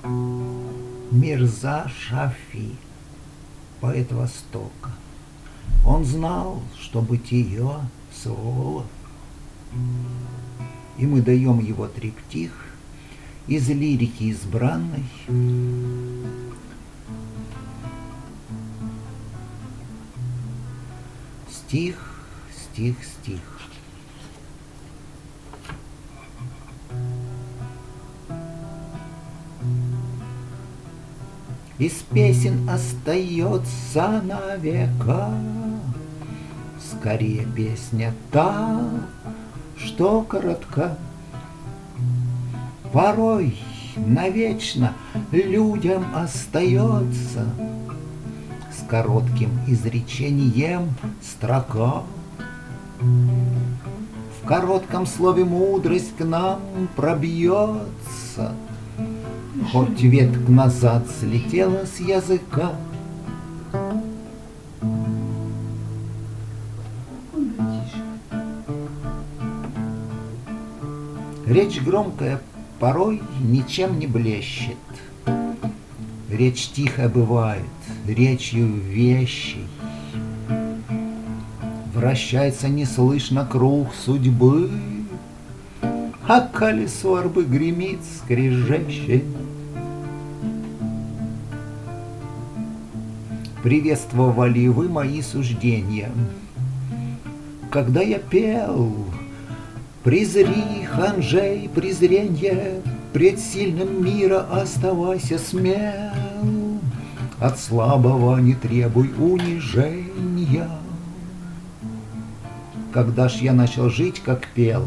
Мирза Шафи, поэт Востока. Он знал, что бытие сурово, и мы даем его триптих из лирики избранной. Стих, стих, стих. Из песен остается на века скорее песня та, что коротка. Порой навечно людям остается с коротким изречением строка. В коротком слове мудрость к нам пробьется, хоть ветка назад слетела с языка. Речь громкая порой ничем не блещет. Речь тихая бывает, речью вещей. Вращается неслышно круг судьбы, а колесо арбы гремит скрежещет. Приветствовали вы мои суждения, когда я пел: презри, ханжей, презренье, пред сильным мира оставайся смел, от слабого не требуй унижения. Когда ж я начал жить, как пел,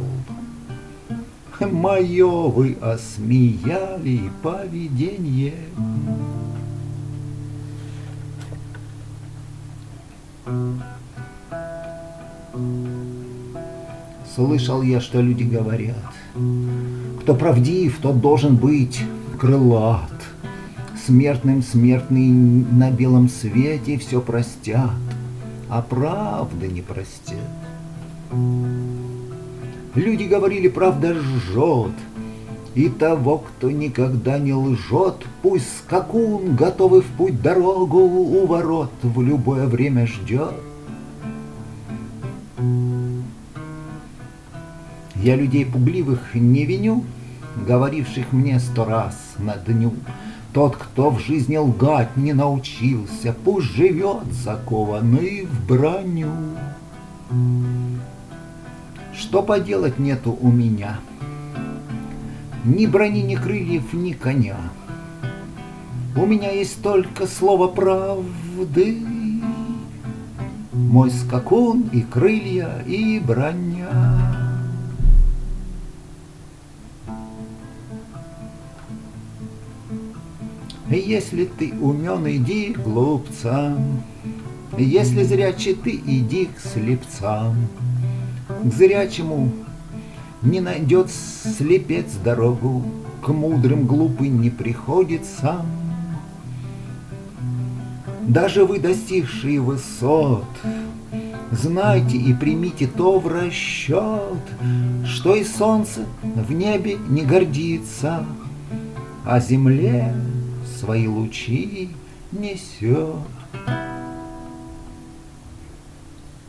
мое вы осмеяли поведение. Слышал я, что люди говорят: кто правдив, тот должен быть крылат. Смертным смертный на белом свете все простят, а правды не простят. Люди говорили, правда жжет, и того, кто никогда не лжет, пусть скакун, готовый в путь дорогу у ворот, в любое время ждет. Я людей пугливых не виню, говоривших мне 100 раз на дню. Тот, кто в жизни лгать не научился, пусть живет закованный в броню. Что поделать нету у меня? Ни брони, ни крыльев, ни коня. У меня есть только слово правды, мой скакун и крылья, и броня. Если ты умен, иди к глупцам, если зрячий, ты иди к слепцам. К зрячему не найдет слепец дорогу, к мудрым глупый не приходит сам. Даже вы, достигшие высот, знайте и примите то в расчет, что и солнце в небе не гордится, а земле свои лучи несет.